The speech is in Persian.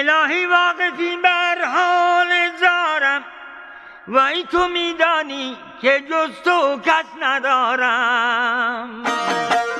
الهی واقفی بر حال زارم، وای تو میدانی که جز تو کس ندارم.